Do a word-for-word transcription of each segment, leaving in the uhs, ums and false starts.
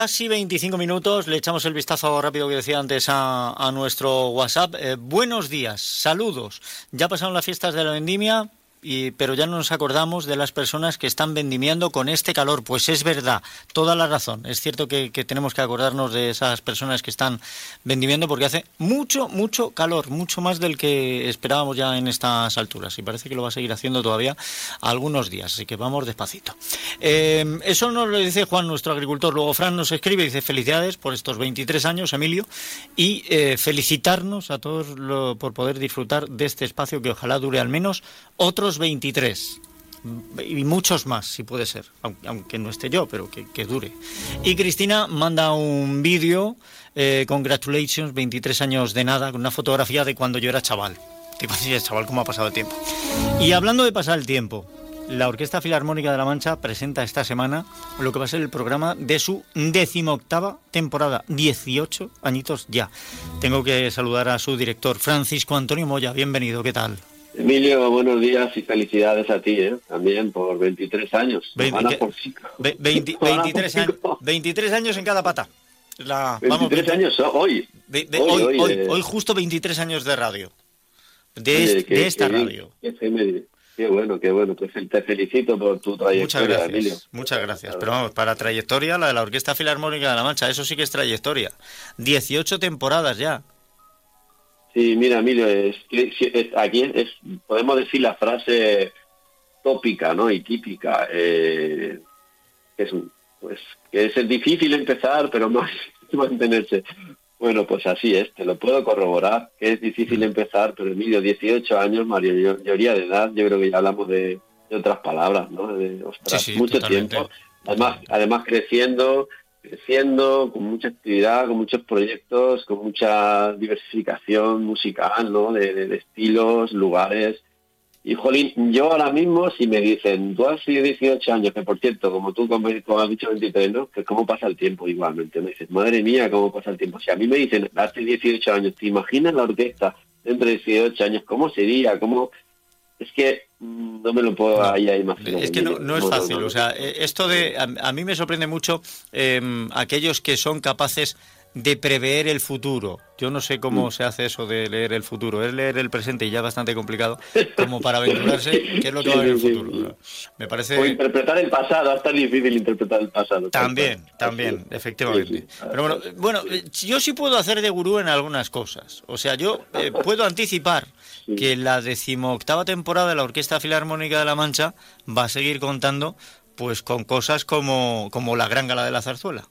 Casi veinticinco minutos, le echamos el vistazo rápido que decía antes a, a nuestro WhatsApp. Eh, buenos días, saludos. Ya pasaron las fiestas de la vendimia, y, pero ya no nos acordamos de las personas que están vendimiando con este calor. Pues es verdad, toda la razón. Es cierto que, que tenemos que acordarnos de esas personas que están vendimiando porque hace mucho, mucho calor, mucho más del que esperábamos ya en estas alturas. Y parece que lo va a seguir haciendo todavía algunos días, así que vamos despacito. Eh, eso nos lo dice Juan, nuestro agricultor. Luego Fran nos escribe y dice: felicidades por estos veintitrés años, Emilio, y eh, felicitarnos a todos lo, por poder disfrutar de este espacio que ojalá dure al menos otros veintitrés y muchos más, si puede ser, aunque, aunque no esté yo, pero que, que dure. Y Cristina manda un vídeo, eh, congratulations, veintitrés años de nada, con una fotografía de cuando yo era chaval. Te imaginas, chaval, cómo ha pasado el tiempo. Y hablando de pasar el tiempo, la Orquesta Filarmónica de La Mancha presenta esta semana lo que va a ser el programa de su decimoctava temporada. dieciocho añitos ya. Tengo que saludar a su director, Francisco Antonio Moya. Bienvenido, ¿qué tal? Emilio, buenos días y felicidades a ti, ¿eh? También por veintitrés años. veinte, por cinco. veinte, veintitrés, años, veintitrés años en cada pata. La, veintitrés vamos, años hoy. De, de, hoy, hoy, hoy, hoy, eh. hoy justo veintitrés años de radio. De, Oye, este, qué, de esta qué radio. Bien, qué, qué bueno, qué bueno. Pues te felicito por tu trayectoria, muchas gracias, Emilio. Muchas gracias. Pero vamos, para trayectoria, la de la Orquesta Filarmónica de La Mancha, eso sí que es trayectoria. dieciocho temporadas ya. Sí, mira, Emilio, es, es, es, aquí es, podemos decir la frase tópica, ¿no? Y típica, eh, que es un, pues que es difícil empezar, pero más mantenerse. Bueno, pues así es, te lo puedo corroborar, que es difícil empezar, pero Emilio, dieciocho años, mayoría de edad, yo creo que ya hablamos de, de otras palabras, ¿no? De, ostras, sí, sí, mucho totalmente. tiempo, además, además creciendo, creciendo, con mucha actividad, con muchos proyectos, con mucha diversificación musical, ¿no? De, de, de estilos, lugares. Y, jolín, yo ahora mismo, si me dicen, tú has sido dieciocho años, que por cierto, como tú como has dicho veintitrés, ¿no? Que cómo pasa el tiempo igualmente. Me dices, madre mía, cómo pasa el tiempo. Si a mí me dicen, hace dieciocho años, ¿te imaginas la orquesta dentro de dieciocho años? ¿Cómo sería? ¿Cómo...? Es que mmm, no me lo puedo no, ahí imaginar. Es que no, no es fácil. No, no, no. O sea, esto de... A, a mí me sorprende mucho eh, aquellos que son capaces de prever el futuro. Yo no sé cómo mm. se hace eso de leer el futuro. Es leer el presente y ya bastante complicado como para aventurarse qué es lo que va a haber en el futuro. Me parece... O interpretar el pasado, es tan difícil interpretar el pasado. También, también, así, efectivamente. Sí, sí. Pero bueno, bueno, yo sí puedo hacer de gurú en algunas cosas. O sea, yo eh, puedo anticipar sí. que la decimoctava temporada de la Orquesta Filarmónica de La Mancha va a seguir contando pues con cosas como, como la Gran Gala de la Zarzuela.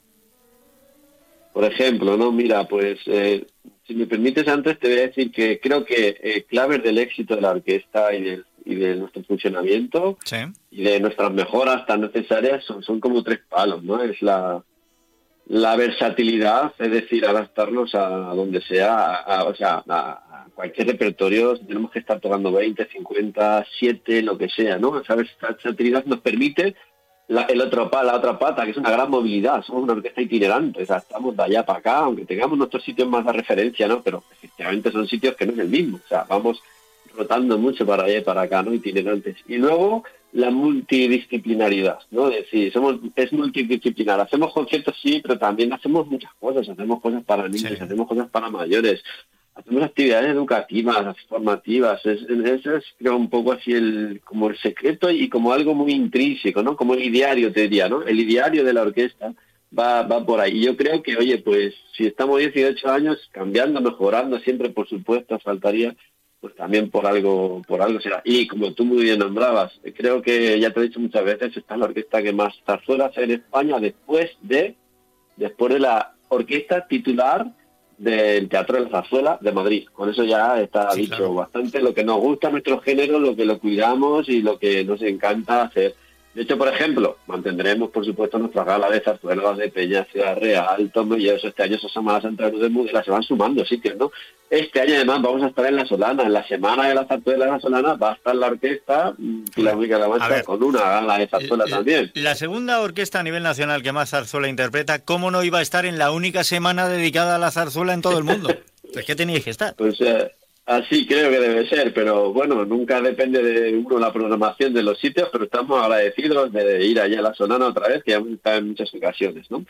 Por ejemplo, no, mira, pues eh, si me permites antes te voy a decir que creo que eh, claves del éxito de la orquesta y de, y de nuestro funcionamiento sí. y de nuestras mejoras tan necesarias son, son como tres palos, ¿no? Es la, la versatilidad, es decir, adaptarnos a, a donde sea, a, a, o sea, a, a cualquier repertorio. Tenemos que estar tocando veinte, cincuenta, siete, lo que sea, ¿no? Esa versatilidad nos permite La, el otro pa, la otra pata, que es una gran movilidad. Somos una orquesta itinerante, o sea, estamos de allá para acá, aunque tengamos nuestros sitios más de referencia, ¿no? Pero efectivamente son sitios que no es el mismo, o sea, vamos rotando mucho para allá y para acá, ¿no? Itinerantes. Y luego la multidisciplinaridad, ¿no? Es decir, somos, es multidisciplinar. Hacemos conciertos, sí, pero también hacemos muchas cosas. Hacemos cosas para niños, sí. hacemos cosas para mayores, hacemos actividades educativas, formativas. Es, eso es, creo, un poco así el como el secreto y como algo muy intrínseco, ¿no? Como el ideario, te diría, ¿no? El ideario de la orquesta va, va por ahí. Y yo creo que, oye, pues si estamos dieciocho años cambiando, mejorando, siempre, por supuesto, faltaría, pues también por algo por algo será. Y como tú muy bien nombrabas, creo que ya te he dicho muchas veces, esta es la orquesta que más zarzuela hace en España después de después de la orquesta titular del Teatro de la Zarzuela de Madrid. Con eso ya está sí, dicho claro. bastante lo que nos gusta nuestro género, lo que lo cuidamos y lo que nos encanta hacer. De hecho, por ejemplo, mantendremos, por supuesto, nuestra gala de zarzuelas de Peña, Ciudad Real, Tomelloso. Este año esa Semana Santa de Mudela se van sumando sitios, ¿no? Este año, además, vamos a estar en La Solana. En la Semana de la Zarzuela de La Solana va a estar la orquesta Filarmónica de La Mancha con una gala de zarzuela el, también. La segunda orquesta a nivel nacional que más zarzuela interpreta, ¿cómo no iba a estar en la única semana dedicada a la zarzuela en todo el mundo? Pues que teníais que estar. Pues eh, así creo que debe ser, pero bueno, nunca depende de uno la programación de los sitios, pero estamos agradecidos de ir allá a La Solana otra vez, que ya hemos estado en muchas ocasiones, ¿no?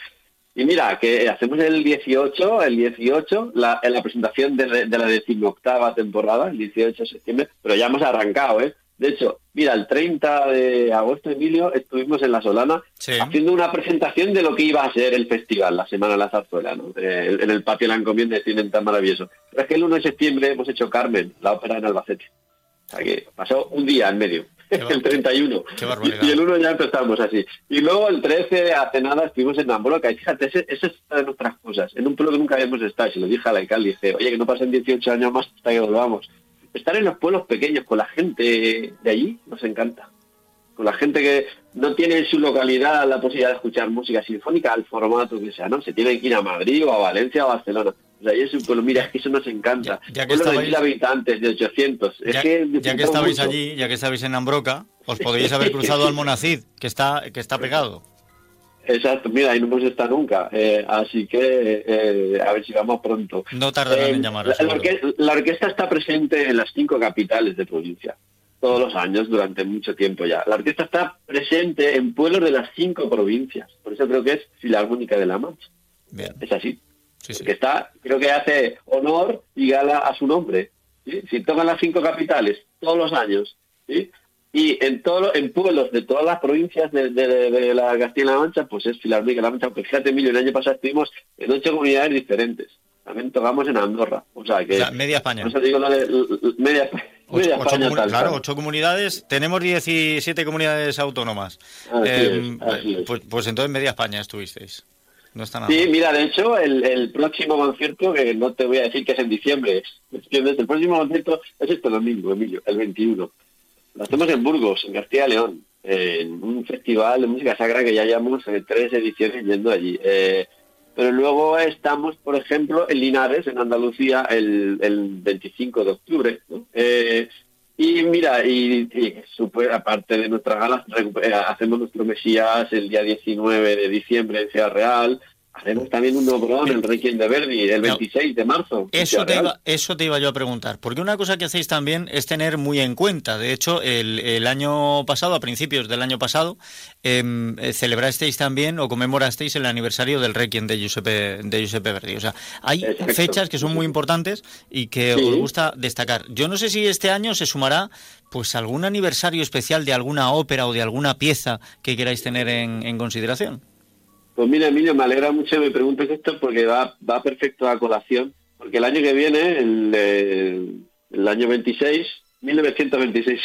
Y mira, que hacemos el dieciocho, el dieciocho, la, en la presentación de, de la decimoctava temporada, el dieciocho de septiembre, pero ya hemos arrancado, ¿eh? De hecho, mira, el treinta de agosto, Emilio, estuvimos en La Solana sí. haciendo una presentación de lo que iba a ser el festival, la Semana de la Zarzuela, ¿no? Eh, en el patio de la Encomienda de Cine tan maravilloso. Pero es que el uno de septiembre hemos hecho Carmen, la ópera en Albacete. O sea que pasó un día en medio. El treinta y uno. Qué barbaridad. Y el uno ya empezamos así. Y luego el trece, hace nada, estuvimos en Ambroca. Y fíjate, esa es una de nuestras cosas. En un pueblo que nunca habíamos estado. Y se lo dije al alcalde, dije, oye, que no pasen dieciocho años más hasta que volvamos. Estar en los pueblos pequeños con la gente de allí nos encanta. Con la gente que no tiene en su localidad la posibilidad de escuchar música sinfónica al formato que sea, ¿no? Se tienen que ir a Madrid o a Valencia o a Barcelona. O sea, y es un pueblo, mira, es que eso nos encanta. Ya, ya que pueblos estabais, de mil habitantes, de ochocientos. Ya, es que, ya que estabais mucho. allí, ya que estabais en Ambroca, os podríais haber cruzado al Monacid, que está, que está pegado. Exacto, mira, ahí no hemos estado nunca, eh, así que eh, a ver si vamos pronto. No tardarán eh, en llamaros. La, la, orque la orquesta está presente en las cinco capitales de provincia, todos los años, durante mucho tiempo ya. La orquesta está presente en pueblos de las cinco provincias, por eso creo que es Filarmónica de la Mancha. Bien. Es así. Sí, sí. Que está, creo que hace honor y gala a su nombre. ¿Sí? Si tocan las cinco capitales todos los años, ¿sí? Y en todo, en pueblos de todas las provincias de, de, de la Castilla-La Mancha, pues es Filarmónica de la Mancha. Porque fíjate, Emilio, el año pasado estuvimos en ocho comunidades diferentes. También tocamos en Andorra. O sea, que... O sea, media España. No sé, digo lo de, media, ocho, media ocho España. Tal, claro, tal. ocho comunidades. Tenemos diecisiete comunidades autónomas. Así eh, es, así es. Pues, pues entonces media España estuvisteis. No está nada Sí, mal. mira, de hecho, el, el próximo concierto, que no te voy a decir que es en diciembre, ¿entiendes? El próximo concierto es este domingo, Emilio, el veintiuno. Lo hacemos en Burgos, en Castilla y León, eh, en un festival de música sacra que ya llevamos eh, tres ediciones yendo allí. Eh, pero luego estamos, por ejemplo, en Linares, en Andalucía, el, el veinticinco de octubre, ¿no? Eh, y mira, y, y super, aparte de nuestras galas, hacemos nuestro Mesías el día diecinueve de diciembre en Ciudad Real. Haremos también un obrón, el Requiem de Verdi, el veintiséis de marzo. Eso te, iba, eso te iba yo a preguntar, porque una cosa que hacéis también es tener muy en cuenta. De hecho, el, el año pasado, a principios del año pasado, eh, celebrasteis también o conmemorasteis el aniversario del Requiem de Giuseppe, de Giuseppe Verdi. O sea, hay Exacto. fechas que son muy importantes y que sí. os gusta destacar. Yo no sé si este año se sumará pues algún aniversario especial de alguna ópera o de alguna pieza que queráis tener en, en consideración. Pues mira, Emilio, me alegra mucho que me preguntes esto porque va, va perfecto a colación. Porque el año que viene, el, el, el año veintiséis, mil novecientos veintiséis,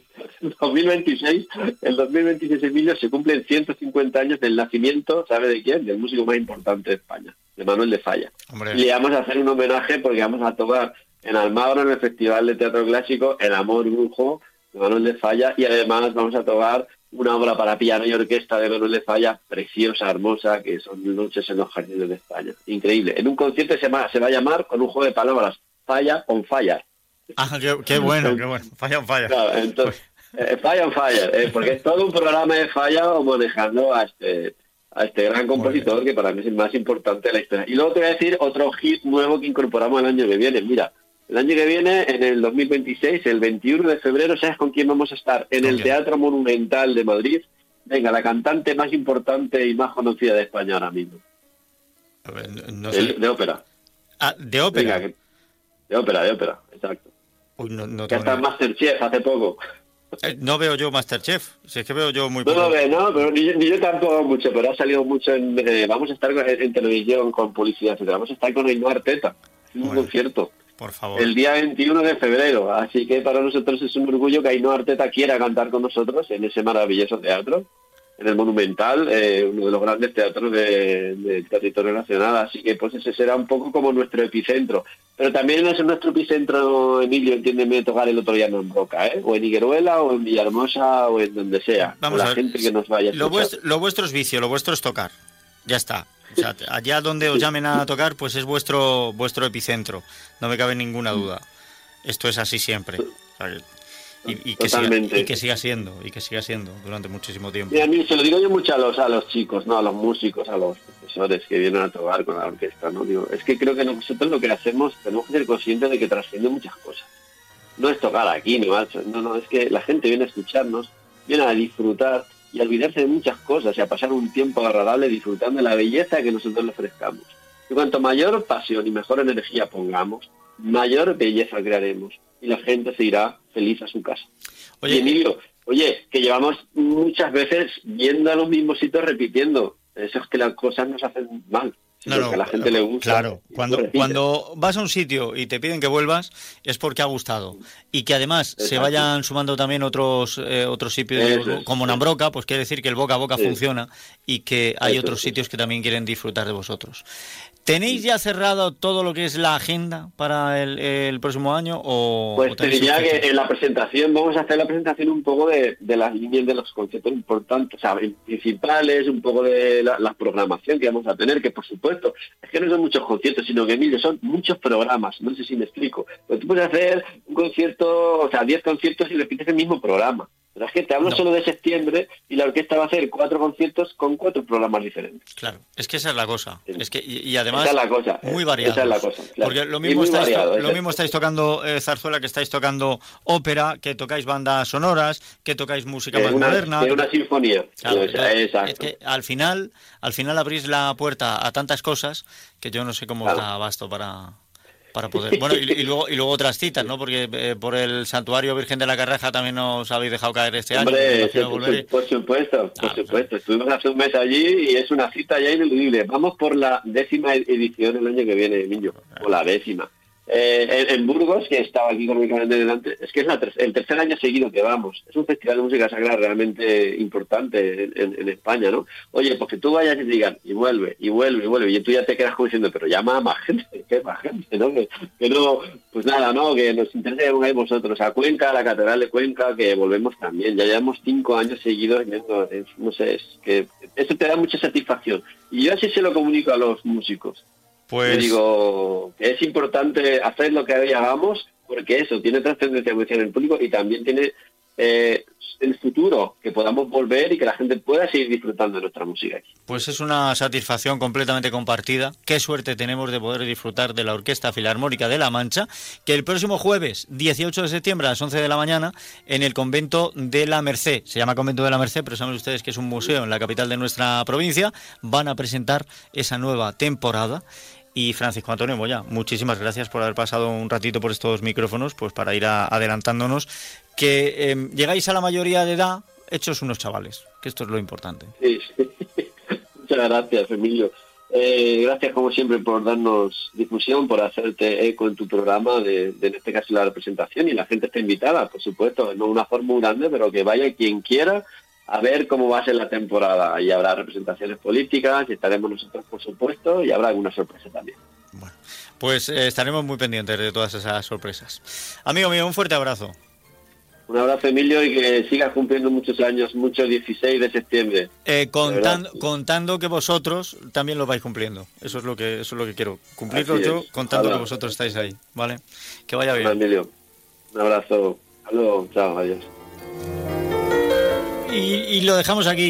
el dos mil veintiséis, el dos mil veintiséis, Emilio, se cumplen ciento cincuenta años del nacimiento, ¿sabe de quién? Del músico más importante de España, de Manuel de Falla. Hombre. Y le vamos a hacer un homenaje porque vamos a tocar en Almagro, en el Festival de Teatro Clásico, El Amor Brujo, de Manuel de Falla, y además vamos a tocar una obra para piano y orquesta de Manuel de Falla, preciosa, hermosa, que son Noches en los Jardines de España. Increíble. En un concierto se va, se va a llamar, con un juego de palabras, Falla on Fire. Ah, qué, qué bueno, qué bueno. Falla on Fire. Claro, entonces, eh, Falla on Fire, eh, porque es todo un programa de Falla manejando a este, a este gran compositor, que para mí es el más importante de la historia. Y luego te voy a decir otro hit nuevo que incorporamos el año que viene. Mira, el año que viene, en el dos mil veintiséis, el veintiuno de febrero, ¿sabes con quién vamos a estar? En el Teatro Monumental de Madrid. Venga, la cantante más importante y más conocida de España ahora mismo. A ver, no sé. El, de ópera. Ah, ¿de ópera? Venga, que, de ópera, de ópera, exacto. Uy, no, no que está en Masterchef hace poco. Eh, no veo yo Masterchef, si es que veo yo muy poco. No lo veo, no, pero ni, ni yo tampoco mucho, pero ha salido mucho en... Eh, vamos a estar en, en televisión con publicidad, etcétera. Vamos a estar con Ainhoa Arteta, en un bueno. concierto. Por favor. El día veintiuno de febrero, así que para nosotros es un orgullo que Ainhoa Arteta quiera cantar con nosotros en ese maravilloso teatro, en el Monumental, eh, uno de los grandes teatros de, del territorio nacional, así que pues ese será un poco como nuestro epicentro. Pero también es nuestro epicentro, Emilio, entiéndeme, tocar el otro día en Roca, ¿eh? O en Higueruela, o en Villahermosa, o en donde sea. Vamos la a ver, gente que nos vaya a lo vuestro, lo vuestro es vicio, lo vuestro es tocar. Ya está. O sea, allá donde os llamen a tocar, pues es vuestro vuestro epicentro. No me cabe ninguna duda. Esto es así siempre. O sea, y, y, que siga, y que siga siendo, y que siga siendo durante muchísimo tiempo. Y a mí se lo digo yo mucho a los a los chicos, no a los músicos, a los profesores que vienen a tocar con la orquesta, ¿no? Digo, es que creo que nosotros lo que hacemos tenemos que ser conscientes de que trasciende muchas cosas. No es tocar aquí ni macho, no, no, es que la gente viene a escucharnos, viene a disfrutar y a olvidarse de muchas cosas y a pasar un tiempo agradable disfrutando de la belleza que nosotros le ofrezcamos. Y cuanto mayor pasión y mejor energía pongamos, mayor belleza crearemos y la gente se irá feliz a su casa. Oye, y Emilio, oye, que llevamos muchas veces viendo a los mismos sitios repitiendo. Eso es que las cosas nos hacen mal. No, no, que a la gente le gusta. Claro, cuando, cuando vas a un sitio y te piden que vuelvas es porque ha gustado. Y que además Exacto. se vayan sumando también otros eh, otros sitios Eso como es. Nambroca, pues quiere decir que el boca a boca sí. funciona y que hay Eso otros es. sitios que también quieren disfrutar de vosotros. ¿Tenéis ya cerrado todo lo que es la agenda para el, el próximo año? O, pues o te diría que en la presentación vamos a hacer la presentación un poco de, de las líneas de los conceptos importantes, o sea, principales, un poco de la, la programación que vamos a tener, que por supuesto, es que no son muchos conciertos, sino que, Emilio, son muchos programas, no sé si me explico. Pero tú puedes hacer un concierto, o sea, diez conciertos y repites el mismo programa. Pero es que te hablo no. solo de septiembre y la orquesta va a hacer cuatro conciertos con cuatro programas diferentes. Claro, es que esa es la cosa. Sí. Es que y, y además esa es la cosa, muy variados. Esa es la cosa. Claro. Porque lo mismo estáis, variado, lo mismo estáis tocando eh, zarzuela, que estáis tocando ópera, que tocáis bandas sonoras, que tocáis música eh, más una, moderna. Que una sinfonía. Claro, entonces, exacto. Es que al final, al final abrís la puerta a tantas cosas que yo no sé cómo claro. da abasto para. Para poder. Bueno, y, y luego y luego otras citas, ¿no? Porque eh, por el Santuario Virgen de la Carreja también nos habéis dejado caer este Hombre, año. Sí, por, por supuesto, por ah, supuesto. Claro. Estuvimos hace un mes allí y es una cita ya ineludible. Vamos por la décima edición el año que viene, Emilio. O la décima. Eh, en, en Burgos, que estaba aquí con mi calendario delante, es que es la ter- el tercer año seguido que vamos. Es un festival de música sagrada realmente importante en, en, en España, ¿no? Oye, pues que tú vayas y te digan, y vuelve, y vuelve, y vuelve, y tú ya te quedas como diciendo, pero llama a más gente, que más gente, ¿no? Que, que no, pues nada, ¿no? Que nos interese que pongáis vosotros a Cuenca, a la Catedral de Cuenca, que volvemos también. Ya llevamos cinco años seguidos viendo, es, no sé, es que eso te da mucha satisfacción. Y yo así se lo comunico a los músicos. Pues... Yo digo que es importante hacer lo que hoy hagamos porque eso tiene trascendencia en el público y también tiene eh, el futuro, que podamos volver y que la gente pueda seguir disfrutando de nuestra música aquí. Pues es una satisfacción completamente compartida. Qué suerte tenemos de poder disfrutar de la Orquesta Filarmónica de La Mancha, que el próximo jueves dieciocho de septiembre a las once de la mañana en el Convento de la Merced, se llama Convento de la Merced, pero saben ustedes que es un museo en la capital de nuestra provincia, van a presentar esa nueva temporada. Y Francisco Antonio Moya, muchísimas gracias por haber pasado un ratito por estos micrófonos, pues para ir a, adelantándonos que eh, llegáis a la mayoría de edad hechos unos chavales, que esto es lo importante. Sí, sí. Muchas gracias, Emilio. Eh, gracias como siempre por darnos difusión, por hacerte eco en tu programa de, de en este caso la representación, y la gente está invitada, por supuesto, no una forma muy grande, pero que vaya quien quiera a ver cómo va a ser la temporada. Y habrá representaciones políticas, y estaremos nosotros, por supuesto, y habrá alguna sorpresa también. Bueno, pues eh, estaremos muy pendientes de todas esas sorpresas. Amigo mío, un fuerte abrazo. Un abrazo, Emilio, y que sigas cumpliendo muchos años, muchos dieciséis de septiembre. Eh, contando, contando que vosotros también lo vais cumpliendo. Eso es lo que eso es lo que quiero. Cumplirlo yo contando Hola. que vosotros estáis ahí, ¿vale? Que vaya bien. Hola, Emilio. Un abrazo. Hasta luego. Chao, adiós. Y, y lo dejamos aquí.